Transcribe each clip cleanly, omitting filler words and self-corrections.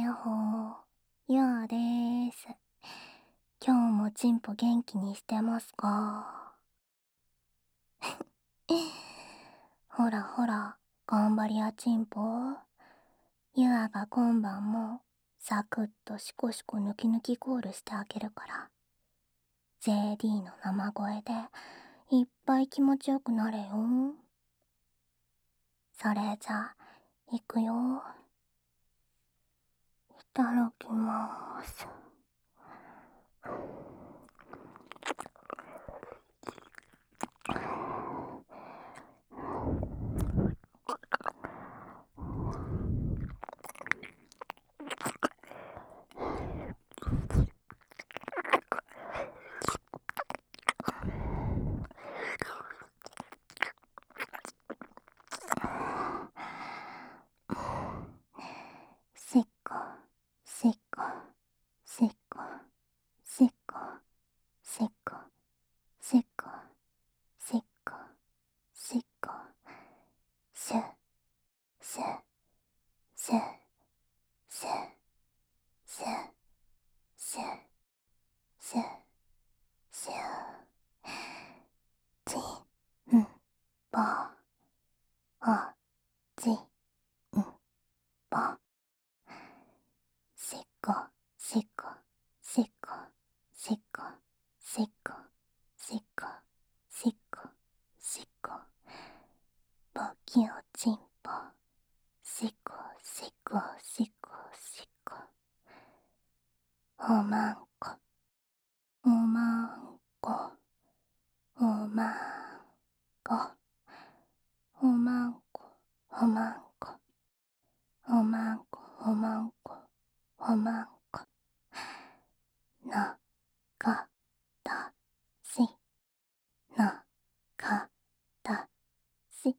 やっほー、ゆあでーす。今日もチンポ元気にしてますか？ほらほら、頑張りやチンポ。ゆあが今晩もサクッとシコシコ抜き抜きコールしてあげるから。JD の生声でいっぱい気持ちよくなれよ。それじゃ、いくよ。いただきまーす。せっか、せっか、せっか、せっか、せっか、せっか、せっか、せっか、せ、せ、せ、せ、せ、せ、せ、せ、ちん、ば、あ、ちん、ば、せっか、せっか、せっか、せっか、せっか、せっか、せっか、せっか、ばきおちんぱ、せっか、せっか、せっか、せっか、おまんこ、おまんこ、おまんこ、おまんこ、おまんこ、おまんこ、おまんこ、おまんこ、な、か、た、し、な、か、た、し、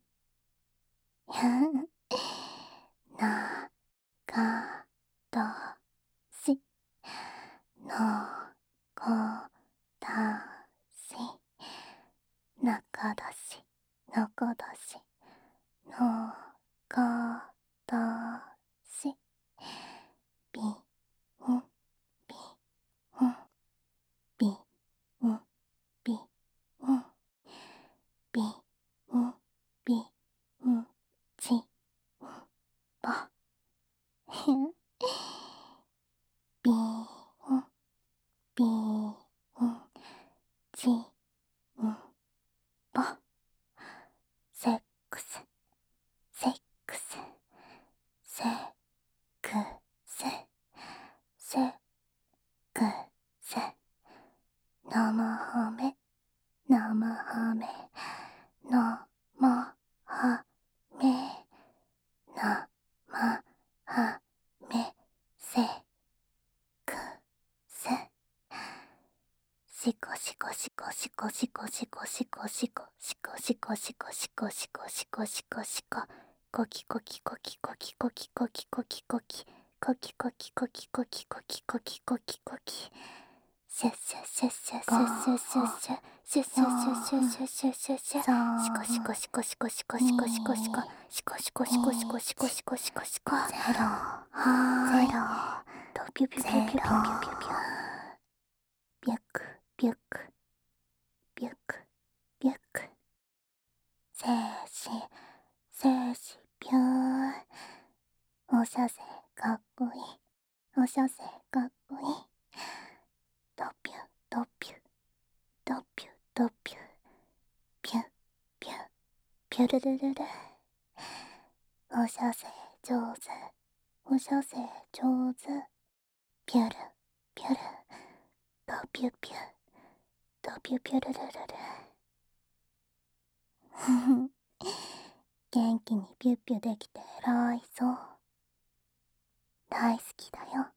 な、か、た、し、な、か、た、し、なかだし、なかだし、な、か、た、し、び、ん、び、ん、び、ん、び、ん、び、ん、び、ん、ち、ん、ば、び、ん、び、ん、ち、ん、ば、セックス、セックス、セックス、セックス、生ハメ、生ハメ、生ハメ、生ハメ、セックス、シコシコシコシコシコシコシコシコシコシコシコシコシコシコシコシココキコキコキコキコキコキコキコキコキコキコキコキコキコキコキコキシュッシュッシュッシュッシュッシュッシュッシュッシュッシュッシュッシュッシュッシュッシュッシュッシュッシコシコシコシコシコシコシコシコシコシコシコシコシコシコシコシコゼロゼロとピュピュピュピュピュピュピュピュビュックビュックビュックビュック静止静止ビューおしゃせかっこいいおしゃせかっこいいドピュドピュドピュドピュピュピュピュルルルルおしゃせ上手おしゃせ上手ピュルピュルドピュピュドピュピュルルルルふふ元気にピュッピュできて偉いそう大好きだよ